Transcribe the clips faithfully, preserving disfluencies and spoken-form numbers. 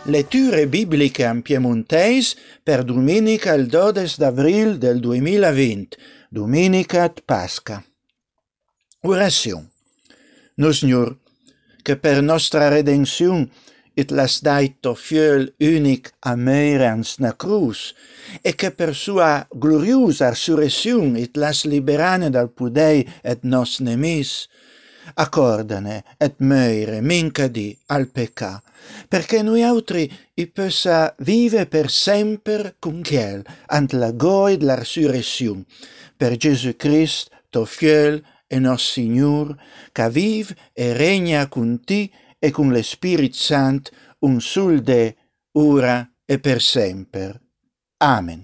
Letture bibliche en piemontese per domenica il dodici d'avril del duemilaventi, domenica de Pasca. Orazione. No Signor, che per nostra redenzione it las daito fiel unic a meirans na cruz, e che per sua gloriosa resurrezione it las liberane dal pudei et nos nemis, accordane et meire minca di al pecca, perché noi altri i possa vive per sempre con chiel ant la goi de la resurrezione, per Gesù Christ, to fiel e nos Signor, che vive e regna con ti e con le Spirit Sant un sul de ora e per sempre. Amen.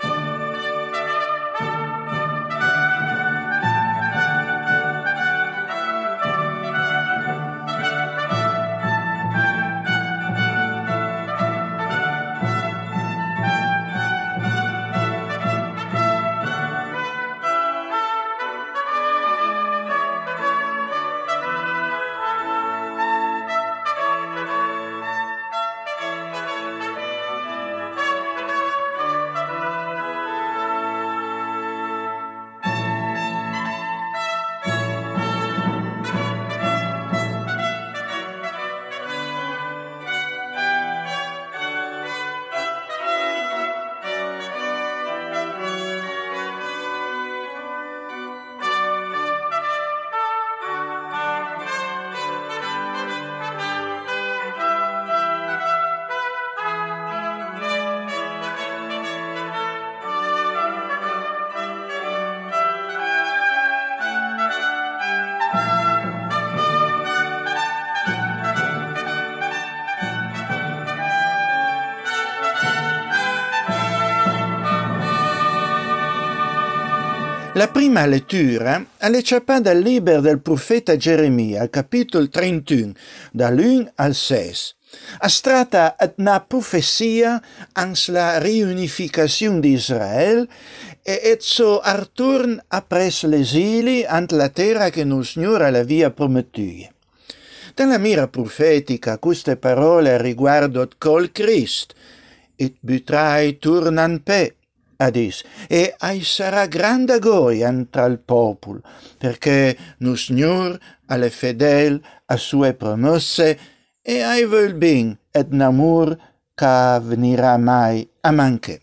La prima lettura all'ecciapà dal libro del profeta Geremia, al capitolo trentuno, dall'uno al sei. Astrata una profezia ans la riunificazione di Israele e et so artorn apres l'esili ant la terra che nos Signore l'avia promettuta. Dalla mira profetica queste parole riguardo col Christ, et butrai turnan pe, adis, e ai sarà grande gioia tra il popolo, perché nu Signor alle fedel a sue promesse e ai vol bin et namur ca venirà mai a manche.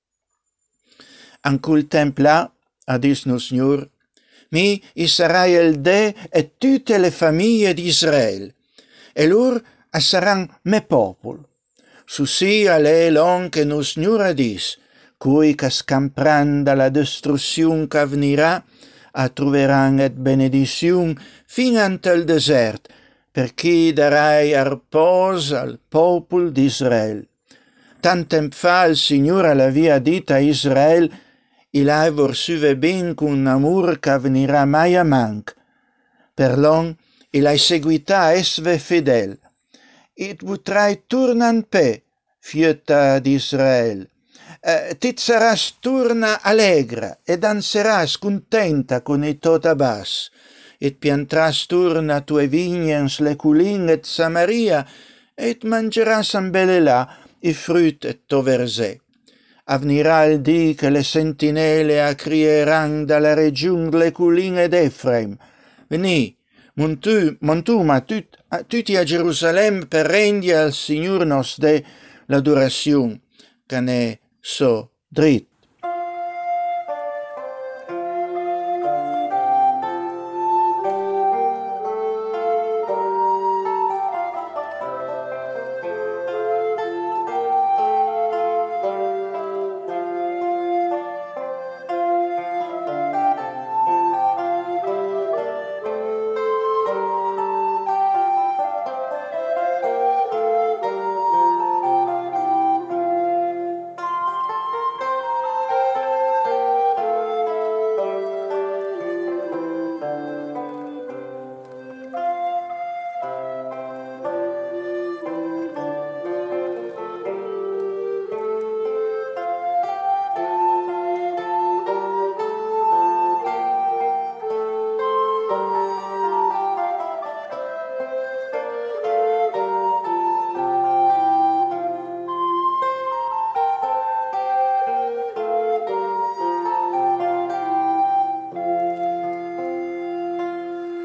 An cul templa, adis nu Signor, mi sarai il de e tutte le famiglie di Israele, e lor saran me popolo. Su sia le lon che nu Signor adis, cui che scampran dalla destruzione che venirà, a troveran et benedizione fin ante il desert, per chi darai arpos al popolo di Israele. Tant temp fa il Signore l'avia dita a Israele, il hai vorsuve ben con un amor che venirà mai a manc. Per l'on, il hai seguita esve fedel. Et vutrai turnan pe, fieta d'Israele. Uh, ti saras turna allegra e danseras contenta con i totabas, et piantras turna tue vignes le culin et Samaria, et mangeras ambelelà i frut et to versè. Avnirà il dì che le sentinelle accrieran dalla region le culin d'Efraim. Veni, montu, montuma tut, tutti a Gerusalemme per rendi al Signor nos de l'adorazione, che ne so drit.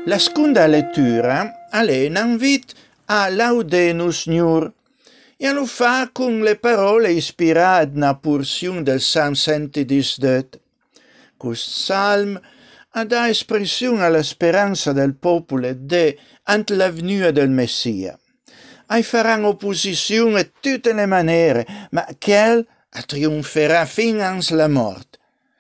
La seconda lettura allena invita a Laudemus Signor e lo fa con le parole ispirate na porzione del Psalm centodiciotto. Questo psalm dà espressione alla speranza del popolo de ante la venuta del Messia. Ai faranno opposizione a tutte le maniere, ma quel trionferà fino alla morte.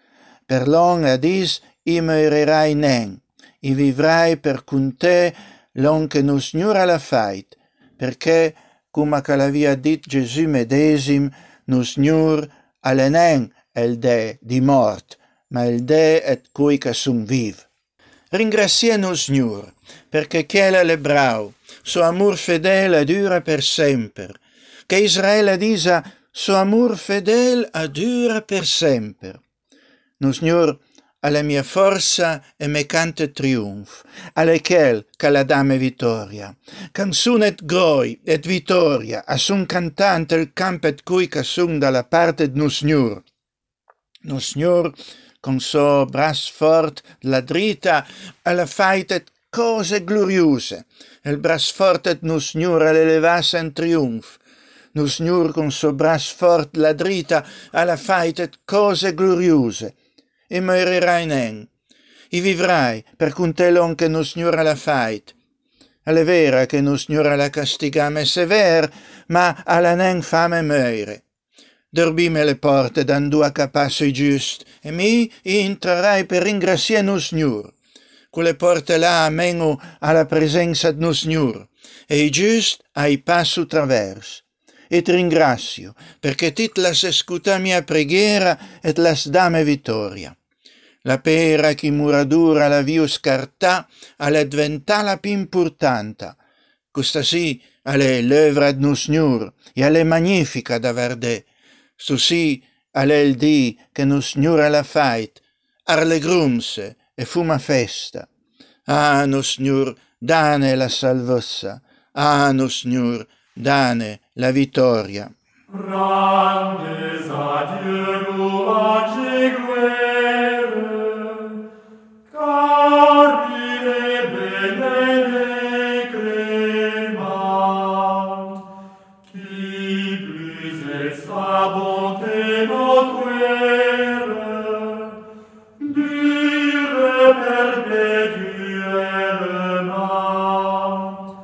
Per l'on a dis, i morirai nen, i vivrai per con te l'on che nos Signore la fait, perché, come che l'avia dit Gesù medesimo, nos Signore alle nen el de di mort, ma il de et cui che son viv. Ringraziano Signore, perché chiel è bravo, suo amor fedele dura per sempre, che Israele disa, suo amor fedele dura per sempre. No Signore, alla mia forza e me cante trionf, alle quel che la dame vittoria. Canzone et groi et vittoria, a son cantante il camp et cui che son dalla parte de no Signor. No Signor, con so bras fort la drita, alla fait et cose gloriose. Il bras fort et no Signor alle levasse in trionf. No Signor con so bras fort la drita, alla fait et cose gloriose. E morirai nen, i vivrai per contelon che no Signore la fait. È vera che no Signore la castigame sever, ma alla nen fame meure. Dorbime le porte d'andua capasso i giust, e mi entrerai per ringraziare no Signore. Quelle porte là ameno alla presenza di no Signore, e i giust ai passo travers. E ti ringrazio, perché ti las escuta mia preghiera et las dame vittoria. La pera che muradura la vio scartà alle diventà la più importante. Questa sì alle l'œuvre di no Signor e alle magnifica da verde. Sto sì alle il dì che no Signore la fait, arle grumse e fuma festa. Ah, no Signor, dane la salvezza. Ah, no Signor, dane la vittoria. Grandes a Dieu louange et gloire, car il est bel et clément, qui plus est sa bonté notre ère, dure perpétuellement,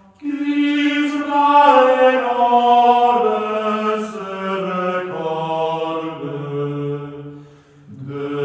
qu'Israël se recorde de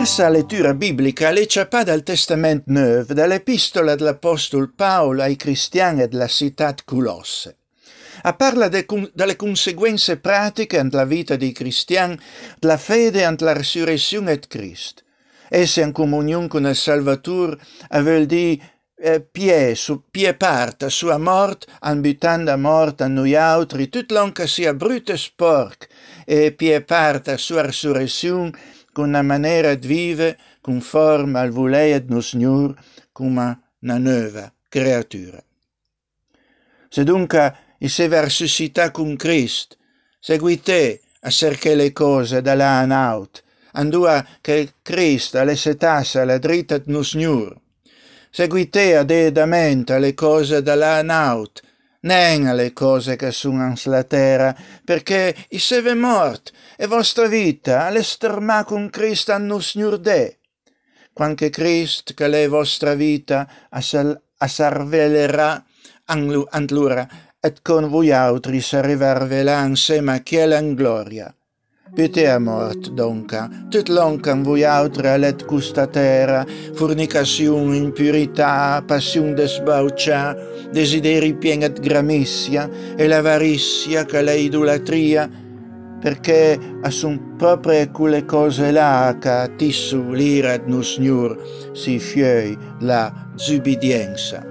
terza lettura biblica legge dal Testamento Nuovo, dall'epistola dell'Apostolo Paolo ai cristiani della città Colosse. A parla de, delle conseguenze pratiche nella vita dei cristiani della fede ante la risurrezione di Cristo. Esse in comunione con il Salvatore vuol dire eh, pie, su, pie parte, sua morte, ambitando a morte a noi altri, tutto l'anche sia brutto e sporco, e pie parte a sua risurrezione con una maniera di vivere conforme al volere di nostro Signore come una nuova creatura. Se dunque il se va risuscitare con Cristo, seguite a cercare le cose da là in alto, andua che Cristo le setasse alla dritta di nostro Signore. Seguite adedamente le cose da là in alto, non alle cose che sono sulla terra, perché il se è morto e vostra vita alle stermà con Cristo a nostro Signore de. Quanche Cristo che è vostra vita a sarvelerà allora et con voi altri s'arriva a rivelare insieme a chiela in gloria. Pite a mort, donca, tut l'onca in voi altri a let custa terra, fornicazione, impurità, passione desbaucia, desideri pieni di gramizia e l'avarizia che è idolatria, perché a son proprio quelle cose là che tissu l'ira di nostro Signore si fioi la zubbidienza.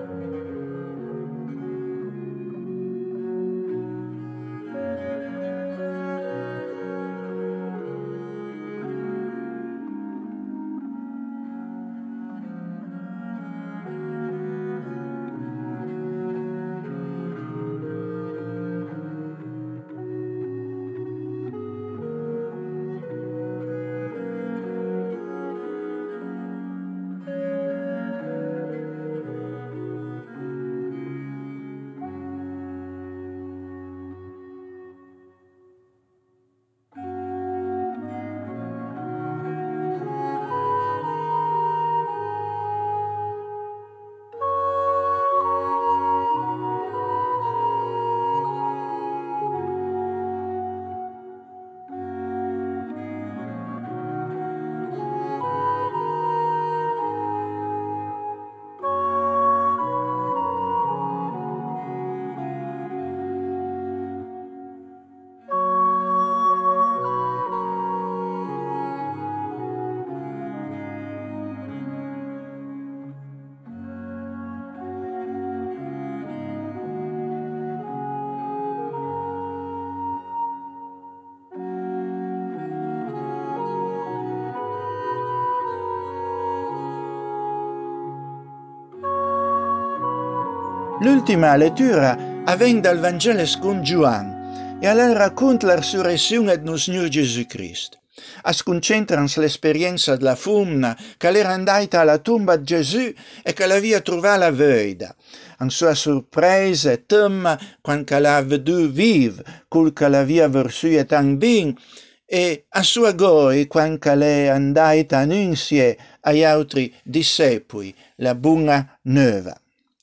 L'ultima lettura avviene dal Vangelo secondo Giovanni e allora racconta la risurrezione del nostro Signore Gesù Cristo. Si concentra sull'esperienza della femmina che era andata alla tomba di Gesù e che l'aveva trovata la veida. In sua sorpresa e tema quando l'ha veduto vivo, col che l'aveva vissuto tan bene, e a sua gioia quando l'è andata a annunziare agli altri discepoli la buona nuova.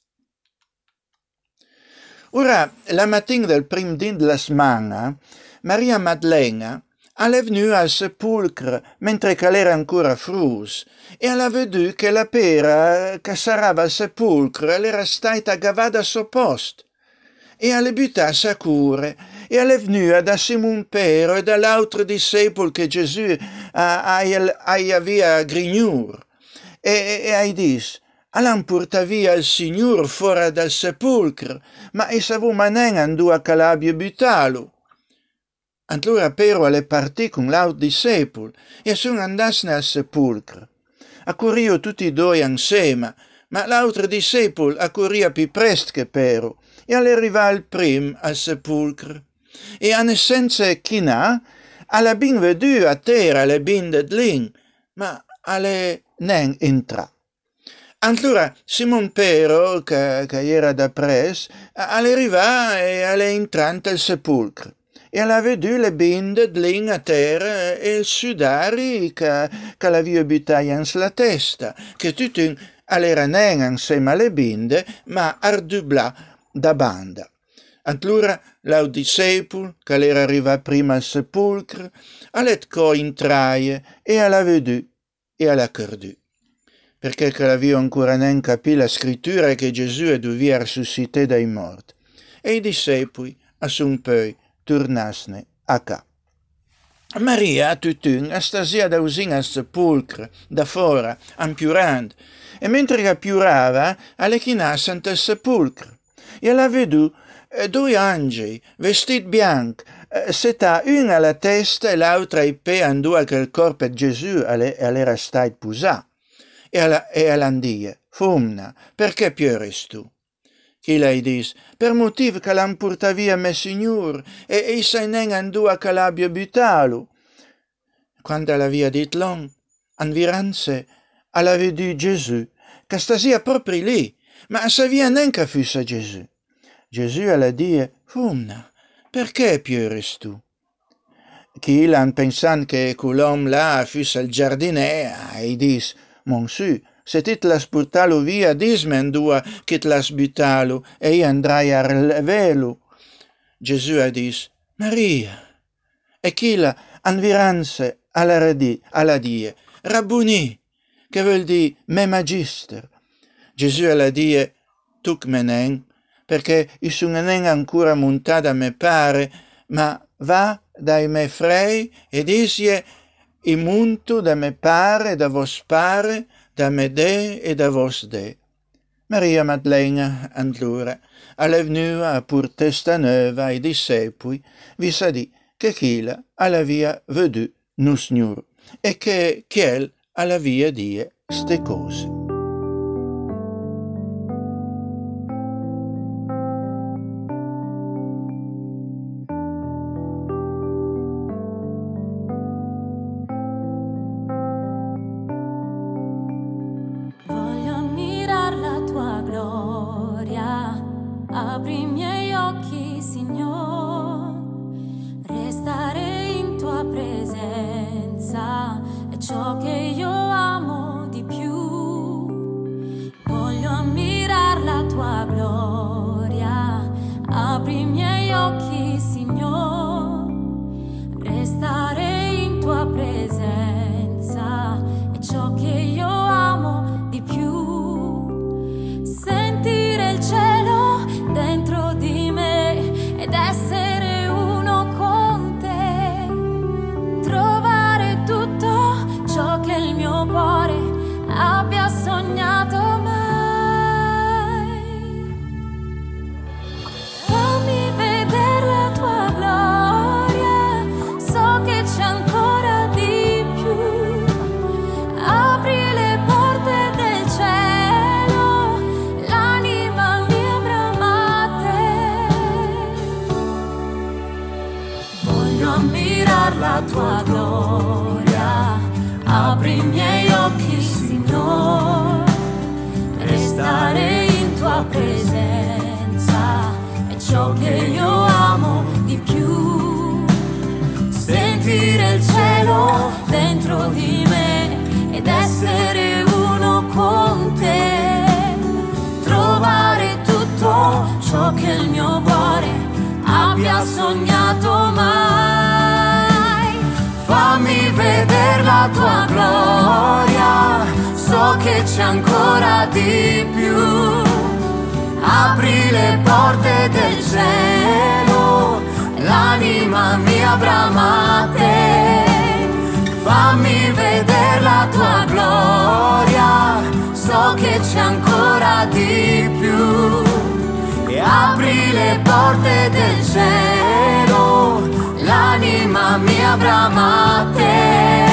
Ora, la mattina del primo giorno della settimana, Maria Maddalena è venuta al sepolcro mentre era ancora frus e ha veduto che la pera che sarava al sepolcro era stata gavata a suo posto. E ha buttata a cuore e è venuta da Simon Pero e dall'altro discepolo che Gesù aveva grignur e, e ha detto: All'han portato via il Signore fuori dal sepolcro, ma e savuma non andò a calabio buttalo. Allora però alle partì con l'altro discepolo e sono andati al sepolcro. Accurrio tutti e due insieme, ma l'altro discepolo accurria più presto che però e all'arrivare il primo al sepolcro. E a senza chinà, alla bin veduto a terra le binde di lin, ma alle non entrà. Allora Simon Pero, che, che era da pres, all'arrivare e all'entrante al sepolcro. E alla veduto le binde di lin a terra e il sudari che, che l'aveva buttato sulla testa, che tutto all'era non insieme alle binde, ma ardublà da banda. Allora l'au discepolo, che era arrivato prima al sepolcro, all'etcò entraie e alla veduto e alla credù. Perché che l'avio ancora non capì la scrittura che Gesù è dovia risuscitare dai morti. E i discepoli a son poi tornassero a ca. Maria, a tutun, stasia da usin al sepolcro, da fora, ampiurando, e mentre che piurava, alle chinasse al sepolcro. E alla vedù eh, due angeli, vestiti bianchi, eh, seta una alla testa e l'altra ai piedi, andò che il corpo di Gesù era stato posato. E alla, e all'andie, fumna, perché piores tu? Chi lei dis, per motivo che l'han portato via me signor, e, e se ne andò a Calabio butalo. Quando l'avia dit l'on, anviranse, alla vedù Gesù, che stasia proprio lì, ma savia neanche fosse Gesù. Gesù alla die, fumna, perché piores tu? Chi l'han pensato che quell'uomo là fosse il giardiniere, e dis, Monsu, se ti l'has portato via, dismi andua che te l'has buttato e io andrai a rivelo. Gesù ha dis, Maria. E chi la anviranse alla, radi, alla die, Rabbuni, che vuol dire me magister. Gesù alla die, tuc menen, perché io sono nen ancora montata a me pare, ma va dai me frei e disie, i muntu da me pare, da vos pare, da me de e da vos de. Maria Maddalena allora, alla venua a pur testa nuova ai discepoli, vi sa di che chila alla via vedù nu signor e che chiel alla via die ste cose. Apri i miei occhi, Signor, restare in tua presenza è ciò che io amo di più. Voglio ammirare la tua gloria. Apri i miei occhi, Signor, restare in tua presenza è ciò che io amo di più. Sentire il cielo dentro di me ed essere uno con te, trovare tutto ciò che il mio cuore abbia sognato mai. Fammi vedere la tua gloria, so che c'è ancora di più. Apri le porte del cielo, l'anima mia brama te. Voglio ammirare la tua gloria. Apri i miei occhi, Signor, restare in tua presenza è ciò che io amo di più. Sentire il cielo dentro di me ed essere uno con te, trovare tutto ciò che il mio cuore abbia sognato mai. Fammi vedere la tua gloria, so che c'è ancora di più. Apri le porte del cielo, l'anima mia brama te. Fammi vedere la tua gloria, so che c'è ancora di più. E apri le porte del cielo, l'anima mia brama te. Fammi vedere la tua gloria, so che c'è ancora di più. Apri le porte del cielo, l'anima mia brama te. Fammi vedere la tua gloria, so che c'è ancora di più. E apri le porte del cielo, l'anima mia brama te. Fammi vedere la tua gloria, so che c'è ancora di più. Apri le porte del cielo, l'anima mia brama te.